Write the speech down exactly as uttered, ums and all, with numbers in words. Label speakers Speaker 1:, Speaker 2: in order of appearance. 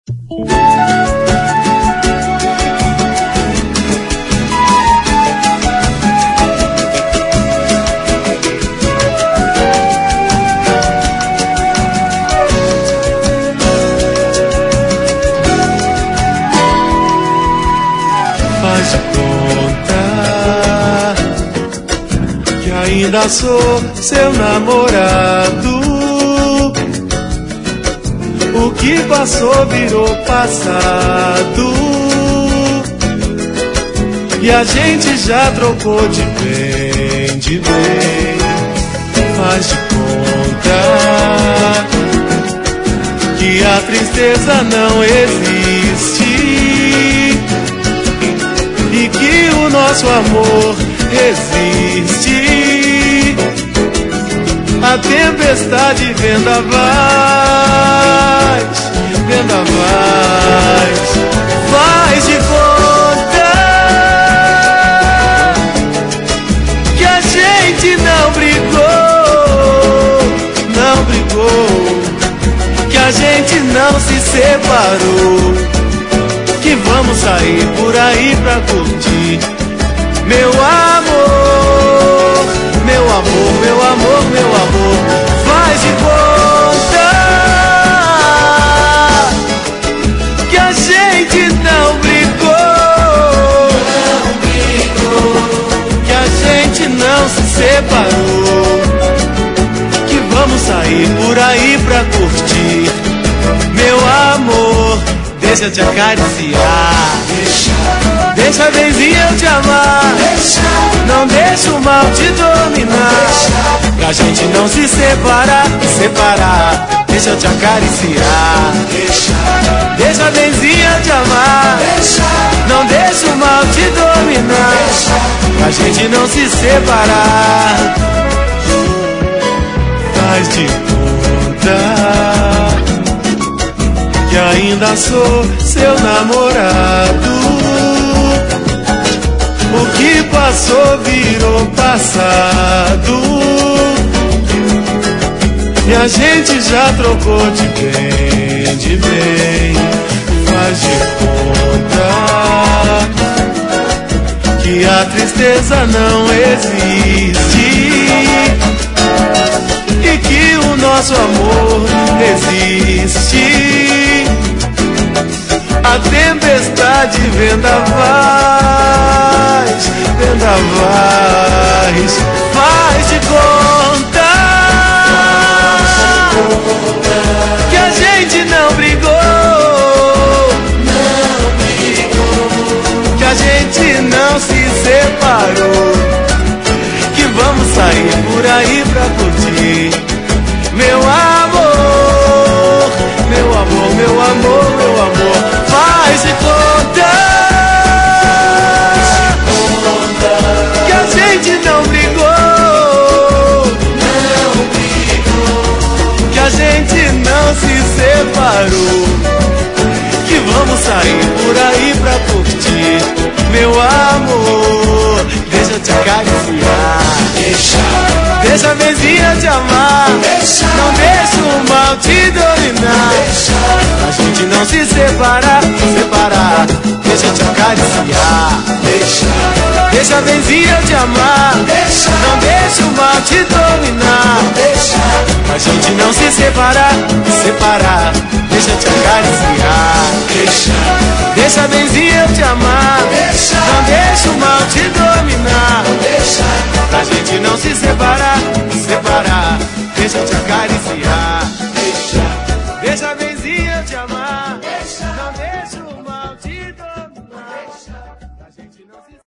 Speaker 1: Faz de conta que ainda sou seu namorado. O que passou virou passado, e a gente já trocou de bem, de bem. Faz de conta que a tristeza não existe e que o nosso amor resiste a tempestade, vendavais, vendavais. Faz de conta que a gente não brigou, não brigou, que a gente não se separou, que vamos sair por aí pra curtir. Meu amor, meu amor, meu amor, meu amor. Faz de conta que a gente não brigou, não brigou, que a gente não se separou, que vamos sair por aí pra curtir. Meu amor, deixa eu te acariciar, deixa, deixa benzinha eu te amar, deixa, não deixa o mal te dominar, deixa, pra gente não se separar, separar. Deixa eu te acariciar, deixa, deixa benzinha eu te amar, deixa, não deixa o mal te dominar, deixa, pra gente não se separar. Faz de conta que ainda sou seu namorado. O que passou virou passado, e a gente já trocou de bem, de bem. Faz de conta que a tristeza não existe e que o nosso amor resiste a tempestade, vendavais, vendavais. Faz de conta que a gente não brigou, não brigou, que a gente não se separou, que vamos sair por aí pra curtir. Meu amor, meu amor, meu amor, meu amor. Faz de conta que a gente não brigou, não brigou, que a gente não se separou, que vamos sair por aí pra curtir. Meu amor, deixa eu te acariciar, deixa, deixa a benzinha te amar, deixa, não deixa o mal te dominar, deixa, pra gente não se separar, separar. Deixa eu te acariciar, deixa, deixa a benzinha te amar, deixa, não deixa o mal te dominar, deixa, pra gente não se separar, separar. Deixa eu te acariciar, deixa, deixa a benzinha te amar, deixa, não deixa o mal te dominar, deixa, pra gente não se separar, separar. Deixa eu te acariciar.